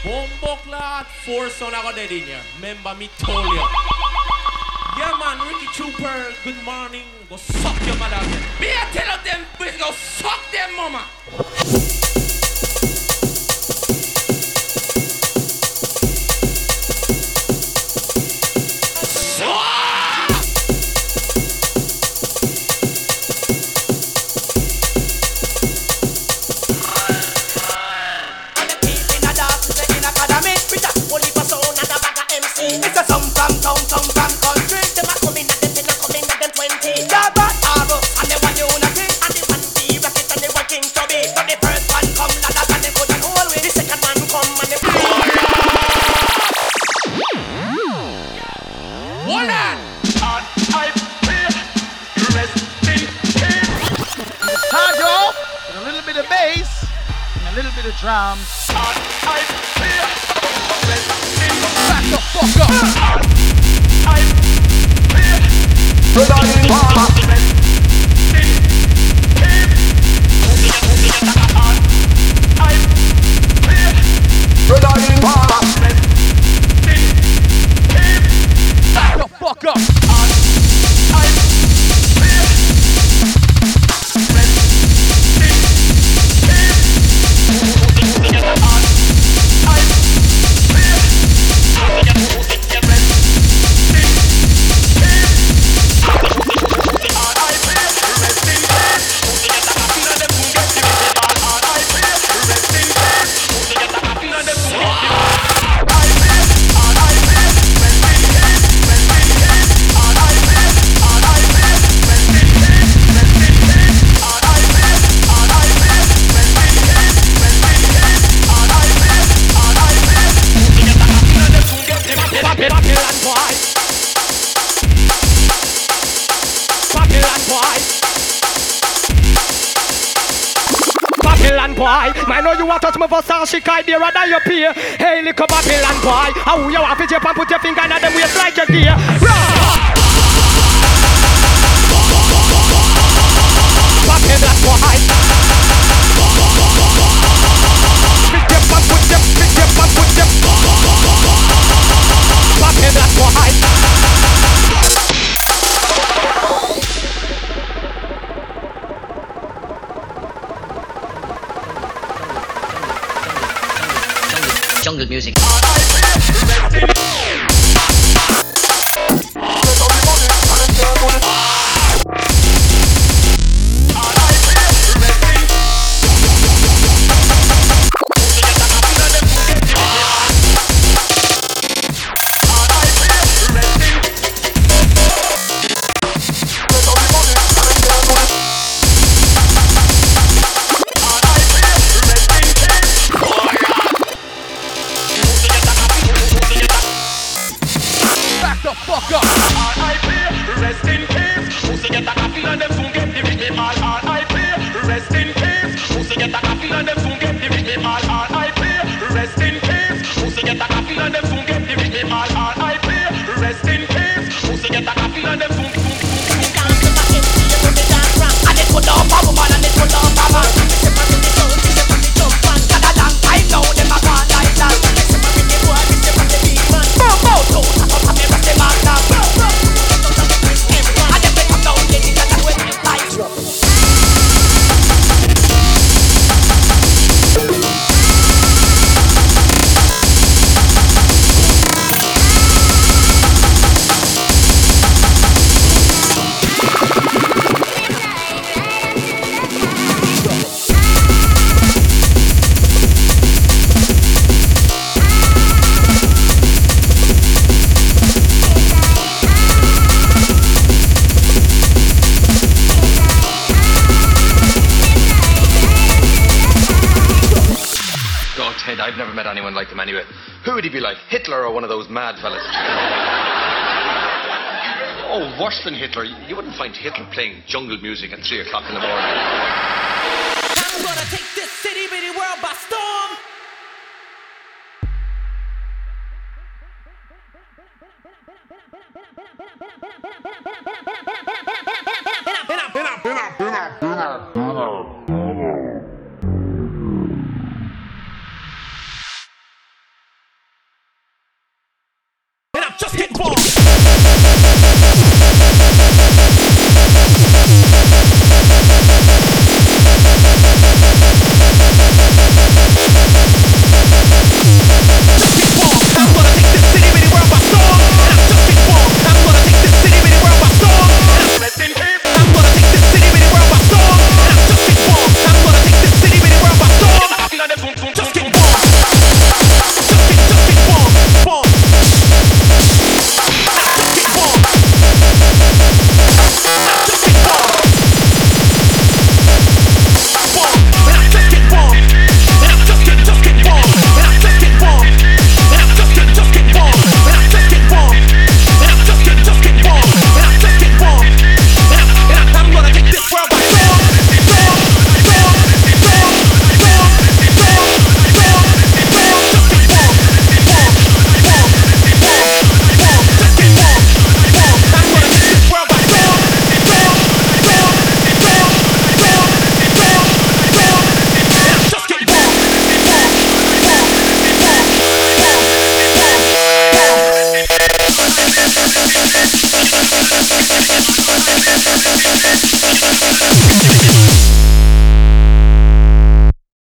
Bombokla 4 son ako dead in ya. Remember me told you. Yeah man, Ricky Trooper, good morning. Go suck your mother again. Me I tell them, please go suck them mama. It's a some from town, some from country. Them a coming at them, them coming at them 20. Yeah, but Aro and the one unity and the one B rocket and the one king to be. But the first one come ladder and the good and whole way. The second one come and the Hold on. I feel rest in peace. Hard roll with a little bit of bass and a little bit of drums. I feel rest in peace. Back the fuck up. I feel rest in peace. Back the fuck up. Boy, man, know you want to touch me for Sashi Kai, dearer than your peer. Hey, little Babylon boy, how you want to jump and put your finger in them waist like your gear? Babylon boy. Pick them and put them, pick them and put them. Babylon boy. Jungle music. I've never met anyone like him anyway. Who would he be like? Hitler or one of those mad fellas? Oh, worse than Hitler. You wouldn't find Hitler playing jungle music at 3 o'clock in the morning. I'm gonna take this city, bitty world by storm.